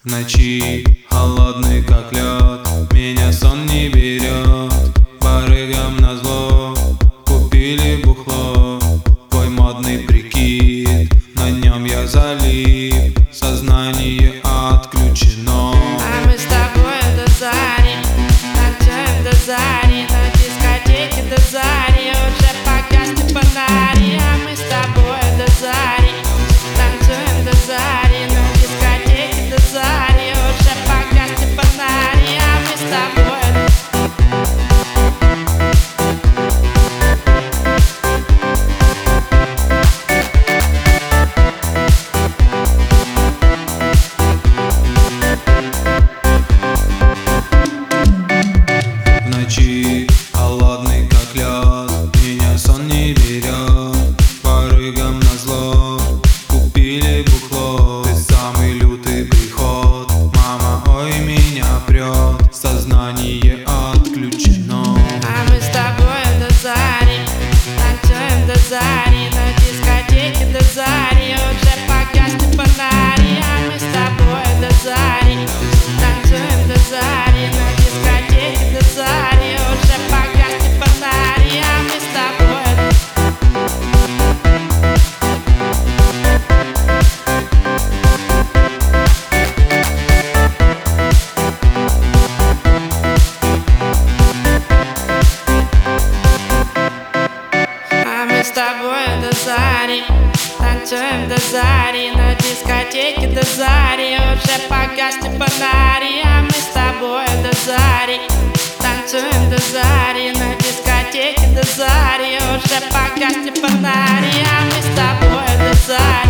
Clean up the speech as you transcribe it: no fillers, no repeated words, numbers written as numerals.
В ночи холодный как лед, меня сон не берет. Барыгам назло купили бухло, твой модный прикид, на нем я залип, сознание отключено. А мы с тобой до зари, танцуем до зари, на дискотеке до зари, уже погасли фонари. А мы с тобой до зари, танцуем до зари, на дискотеке до зари, уже погасли фонари. А мы с тобой. В ночи холодный как лед, меня сон не берет. Барыгам назло купили бухло, ты самый лютый приход. Мама, ой, меня прет, сознание отключено. А мы с тобой до зари, танцуем до зари, на дискотеке до зари, уже погасли фонари. А мы с тобой до зари, танцуем до зари, на дискотеке до зари, уже погасли фонари. А мы с тобой. А мы с тобой до зари, танцуем до зари, на дискотеке до зари, уже погасли фонари. А мы с тобой до зари, танцуем до зари, на дискотеке до зари, уже погасли фонари. А мы с тобой до зари.